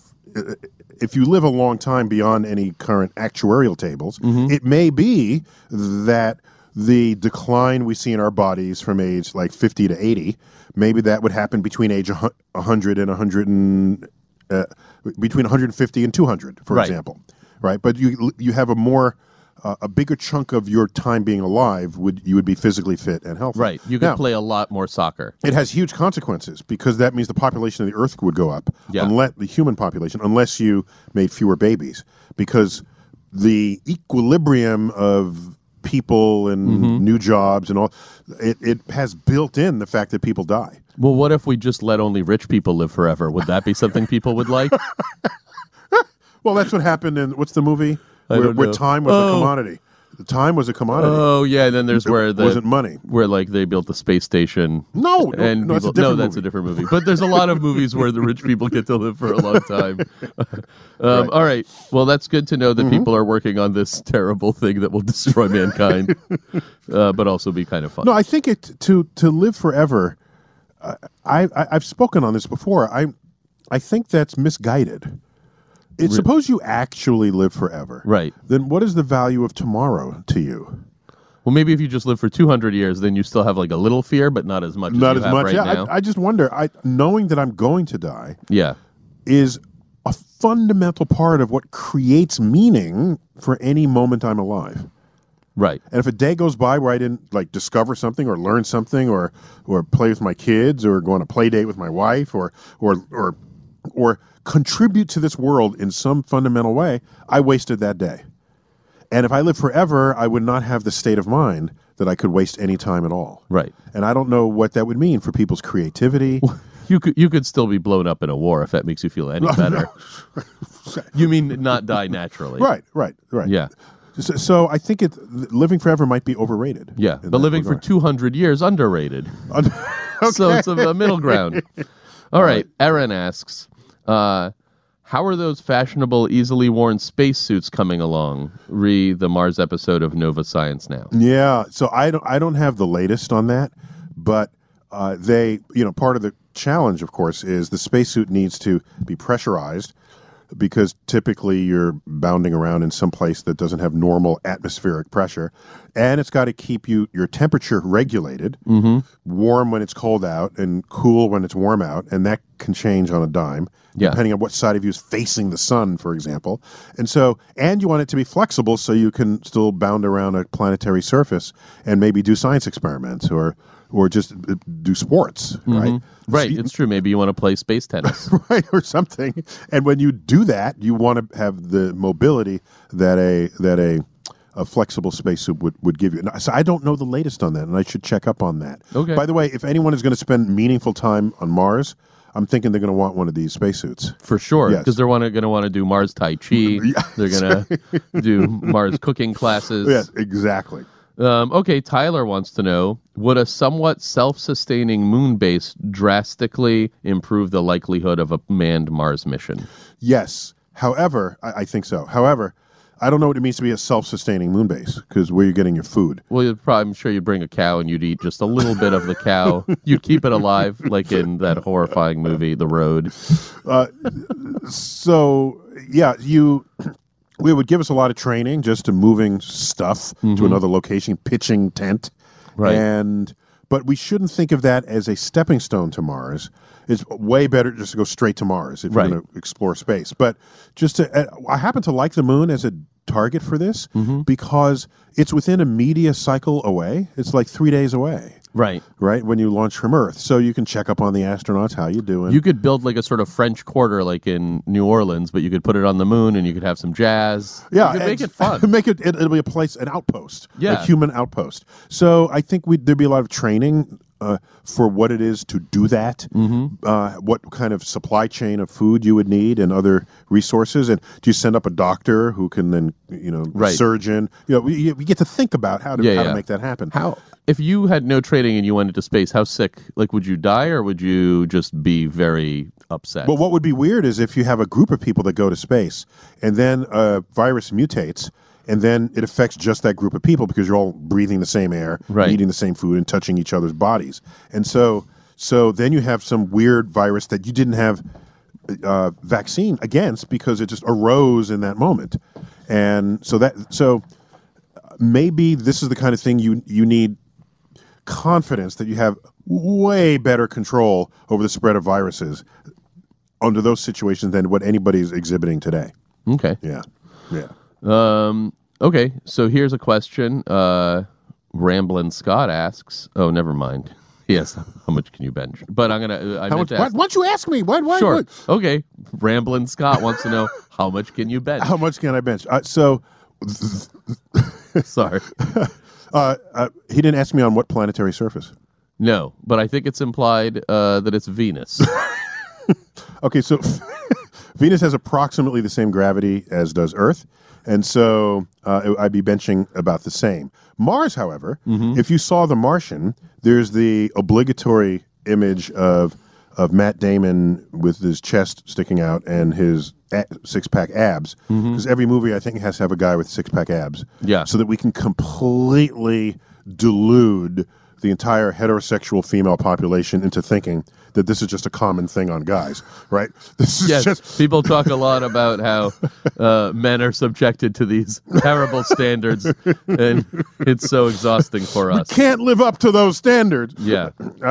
a long time beyond any current actuarial tables, it may be that the decline we see in our bodies from age like 50 to 80, maybe that would happen between age 100 and between 150 and 200, for
Right.
example, right? But you have a bigger chunk of your time being alive you would be physically fit and healthy.
Right. You could
Now,
play a lot more soccer.
It has huge consequences because that means the population of the Earth would go up,
Yeah.
unless the human population, unless you made fewer babies, because the equilibrium of people and new jobs and all, it has built in the fact that people die.
Well, what if we just let only rich people live forever? Would that be something people would like?
Well, that's what happened in what's the movie where
know.
time was a commodity. The time was a commodity.
Oh, yeah. Then there's where
It wasn't money.
where like they built the space station.
No,
and
no, that's a
people,
different
that's
movie.
a different movie. But there's a lot of movies where the rich people get to live for a long time. All right. Well, that's good to know that people are working on this terrible thing that will destroy mankind, but also be kind of fun.
No, I think to live forever. I've spoken on this before. I think that's misguided. Suppose you actually live forever,
Right.
Then what is the value of tomorrow to you?
Well, maybe if you just live for 200 years, then you still have like a little fear, but not as much
Not
as
as
you have
much.
right
Yeah,
now.
I just wonder. Knowing that I'm going to die
Yeah.
is a fundamental part of what creates meaning for any moment I'm alive.
Right.
And if a day goes by where I didn't like discover something or learn something or play with my kids or go on a play date with my wife or contribute to this world in some fundamental way, I wasted that day. And if I lived forever, I would not have the state of mind that I could waste any time at all.
Right.
And I don't know what that would mean for people's creativity.
You could still be blown up in a war if that makes you feel any better. You mean not die naturally?
Right.
Yeah.
So I think living forever might be overrated.
Yeah.
in
But
that
living for
regard.
200 years, underrated. So it's a middle ground. All right. Erin asks, how are those fashionable, easily worn spacesuits coming along? The Mars episode of Nova Science Now.
Yeah, so I don't have the latest on that, but part of the challenge, of course, is the spacesuit needs to be pressurized because typically you're bounding around in some place that doesn't have normal atmospheric pressure. And it's got to keep your temperature regulated, warm when it's cold out and cool when it's warm out. And that can change on a dime, depending on what side of you is facing the sun, for example. And you want it to be flexible so you can still bound around a planetary surface and maybe do science experiments or just do sports, right?
Right, it's true. Maybe you want to play space tennis.
Right, or something. And when you do that, you want to have the mobility that a flexible spacesuit would give you. So I don't know the latest on that, and I should check up on that.
Okay.
By the way, if anyone is going to spend meaningful time on Mars, I'm thinking they're going to want one of these spacesuits.
For sure,
Yes.
because they're going to want to do Mars Tai Chi. They're going to do Mars cooking classes.
Yes, exactly.
Okay, Tyler wants to know, would a somewhat self-sustaining moon base drastically improve the likelihood of a manned Mars mission?
Yes. However, I think so. However, I don't know what it means to be a self-sustaining moon base, because where you're getting your food.
Well, I'm sure you'd bring a cow and you'd eat just a little bit of the cow. You'd keep it alive, like in that horrifying movie, The Road. We would give us a lot of training just to moving stuff to another location, pitching tent. Right.
But we shouldn't think of that as a stepping stone to Mars. It's way better just to go straight to Mars if you're going to explore space. But I happen to like the moon as a target for this because it's within a media cycle away. It's like 3 days away.
Right.
Right, when you launch from Earth. So you can check up on the astronauts, how you doing.
You could build like a sort of French Quarter like in New Orleans, but you could put it on the moon and you could have some jazz.
Yeah.
You could make it fun.
It'll be a place, an outpost.
Yeah.
A human outpost. So I think there'd be a lot of training for what it is to do that, what kind of supply chain of food you would need and other resources. And do you send up a doctor who can then, surgeon? We get to think about how to make that happen.
If you had no training and you went into space, how sick? Like, would you die or would you just be very upset?
Well, what would be weird is if you have a group of people that go to space and then a virus mutates and then it affects just that group of people because you're all breathing the same air, eating the same food, and touching each other's bodies. And so then you have some weird virus that you didn't have vaccine against because it just arose in that moment. And so maybe this is the kind of thing you need confidence that you have way better control over the spread of viruses under those situations than what anybody's exhibiting today.
Okay.
Yeah.
Okay, so here's a question. Ramblin' Scott asks, oh, never mind. Yes, how much can you bench? But I'm going to...
Why don't you ask me? Why?
Sure. Okay, Ramblin' Scott wants to know, how much can you bench?
How much can I bench?
Sorry.
He didn't ask me on what planetary surface.
No, but I think it's implied that it's Venus.
Okay, so Venus has approximately the same gravity as does Earth, and so I'd be benching about the same. Mars, however, if you saw The Martian, there's the obligatory image of Matt Damon with his chest sticking out and his six-pack abs, because every movie, I think, has to have a guy with six-pack abs, so that we can completely delude the entire heterosexual female population into thinking that this is just a common thing on guys, right? This is just...
People talk a lot about how men are subjected to these terrible standards, and it's so exhausting for us.
We can't live up to those standards.
Yeah.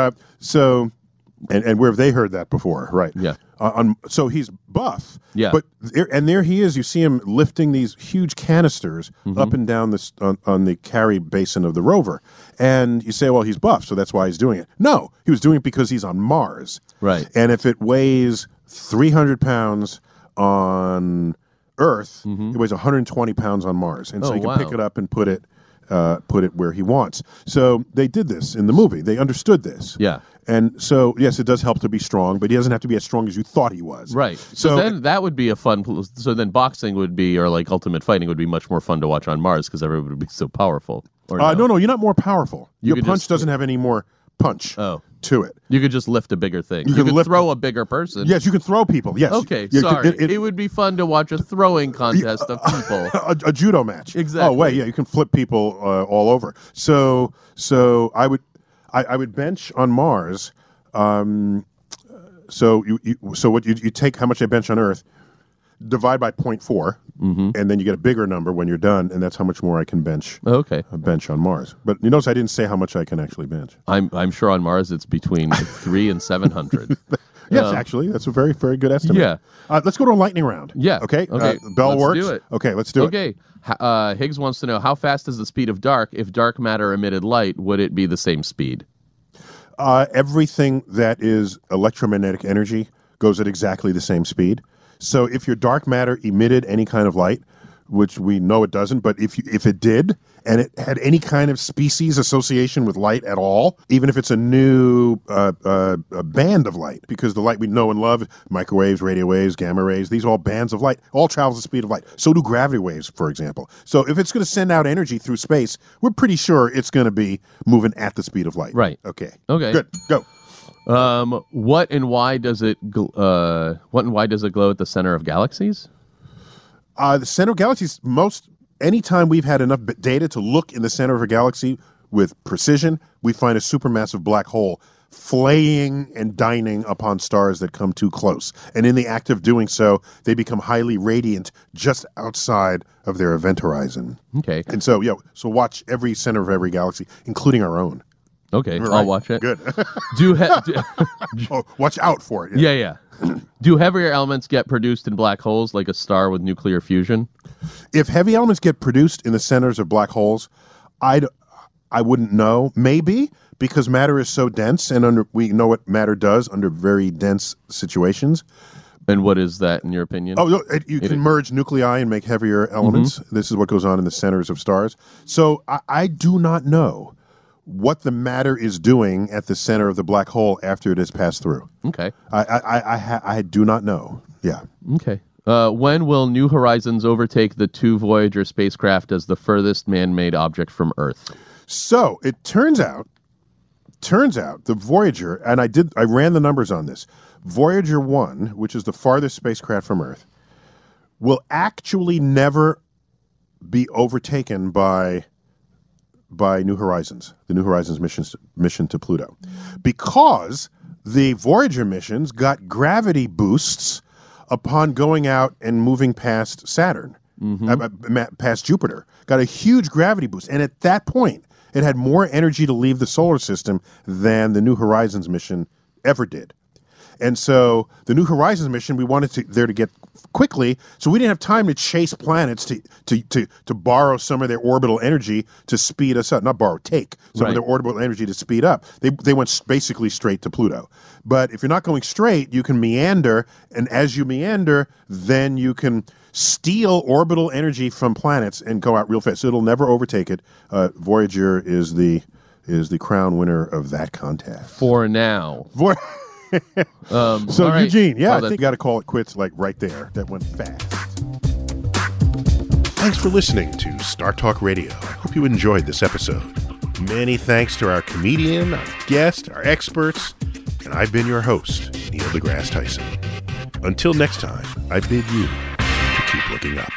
And where have they heard that before, right?
Yeah.
So he's buff.
Yeah.
But there he is. You see him lifting these huge canisters up and down this on the carry basin of the rover, and you say, well, he's buff, so that's why he's doing it. No, he was doing it because he's on Mars.
Right.
And if it weighs 300 pounds on Earth, it weighs 120 pounds on Mars, and so you can pick it up and put it where he wants. So they did this in the movie. They understood this.
Yeah.
And so, yes, it does help to be strong, but he doesn't have to be as strong as you thought he was.
Right. So then that would be a fun... So then boxing would be, or like ultimate fighting would be much more fun to watch on Mars because everybody would be so powerful. Or
no, you're not more powerful. Your punch doesn't have any more punch to it.
You could just lift a bigger thing. You could throw a bigger person.
Yes, you can throw people. Yes.
Okay, sorry. It would be fun to watch a throwing contest of people.
A judo match.
Exactly.
Oh, wait, yeah, you can flip people all over. So I would bench on Mars. So what you take how much I bench on Earth. divide by 0.4, and then you get a bigger number when you're done, and that's how much more I can bench.
Okay.
Bench on Mars. But you notice I didn't say how much I can actually bench.
I'm sure on Mars it's between 300 and 700.
Yes, actually, that's a very, very good estimate.
Yeah.
Let's go to a lightning round.
Yeah.
Okay.
Okay.
Bell
Let's
works.
do it.
Okay, let's do it.
Okay. Higgs wants to know, how fast is the speed of dark? If dark matter emitted light, would it be the same speed?
Everything that is electromagnetic energy goes at exactly the same speed. So if your dark matter emitted any kind of light, which we know it doesn't, but if it did, and it had any kind of species association with light at all, even if it's a new a band of light, because the light we know and love, microwaves, radio waves, gamma rays, these are all bands of light, all travel the speed of light. So do gravity waves, for example. So if it's going to send out energy through space, we're pretty sure it's going to be moving at the speed of light.
Right.
Okay.
Okay.
Good. Go.
What and why does it glow at the center of galaxies?
The center of galaxies, anytime we've had enough data to look in the center of a galaxy with precision, we find a supermassive black hole flaying and dining upon stars that come too close. And in the act of doing so, they become highly radiant just outside of their event horizon.
Okay.
And so, so watch every center of every galaxy, including our own.
Okay,
Right.
I'll watch it.
Good.
Oh,
watch out for it.
Yeah. Do heavier elements get produced in black holes like a star with nuclear fusion?
If heavy elements get produced in the centers of black holes, I wouldn't know. Maybe, because matter is so dense, and we know what matter does under very dense situations.
And what is that, in your opinion?
Oh, no, you can merge nuclei and make heavier elements. This is what goes on in the centers of stars. So I do not know what the matter is doing at the center of the black hole after it has passed through.
Okay.
I do not know. Yeah.
Okay. When will New Horizons overtake the 2 Voyager spacecraft as the furthest man-made object from Earth?
So it turns out the Voyager, and I ran the numbers on this. Voyager 1, which is the farthest spacecraft from Earth, will actually never be overtaken by New Horizons, the New Horizons mission to Pluto, because the Voyager missions got gravity boosts upon going out and moving past Saturn, past Jupiter. Got a huge gravity boost, and at that point, it had more energy to leave the solar system than the New Horizons mission ever did. And so the New Horizons mission, we wanted there to get quickly, so we didn't have time to chase planets to borrow some of their orbital energy to speed us up. Not borrow, take some of their orbital energy to speed up. They went basically straight to Pluto. But if you're not going straight, you can meander, and as you meander, then you can steal orbital energy from planets and go out real fast. So it'll never overtake it. Voyager is the crown winner of that contest.
For now.
So
right.
Eugene, I think you got to call it quits right there. That went fast.
Thanks for listening to Star Talk Radio. I hope you enjoyed this episode. Many thanks to our comedian, our guest, our experts, and I've been your host, Neil deGrasse Tyson. Until next time, I bid you to keep looking up.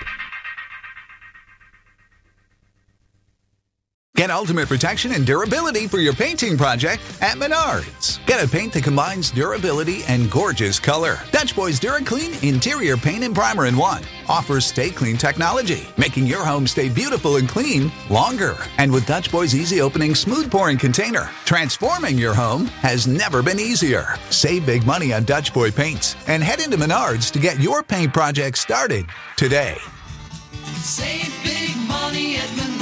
Get ultimate protection and durability for your painting project at Menards. Get a paint that combines durability and gorgeous color. Dutch Boys DuraClean Interior Paint and Primer in 1 offers Stay Clean technology, making your home stay beautiful and clean longer. And with Dutch Boys Easy Opening Smooth Pouring Container, transforming your home has never been easier. Save big money on Dutch Boy paints and head into Menards to get your paint project started today.
Save big money at Menards.